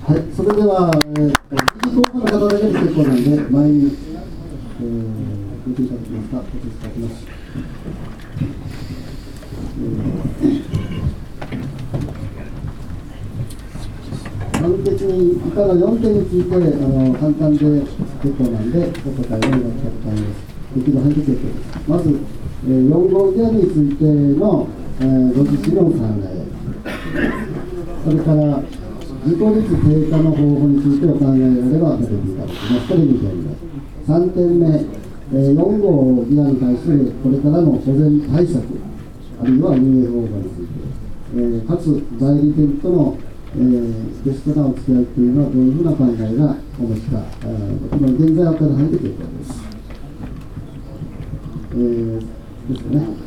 はい、それでは、議事候補の方だけで結構なんで、前に、出ていただけますか、お手伝いいただきます。判決に以下の4点について、簡単で結構なんで、お答えをいただきたいと思います。できる範囲で結構です。まず、4号議案についての、ご自身のお考え、それから自己率低下の方法についてお考えられば、出ていただきます。これ2点目。3点目、4号議案に対するこれからの保全対策、あるいは運営方法について、かつ代理店とのベストなお付き合いというのはどういうふうな考えがお持ちか、現在分かる範囲で結構です。ですよね。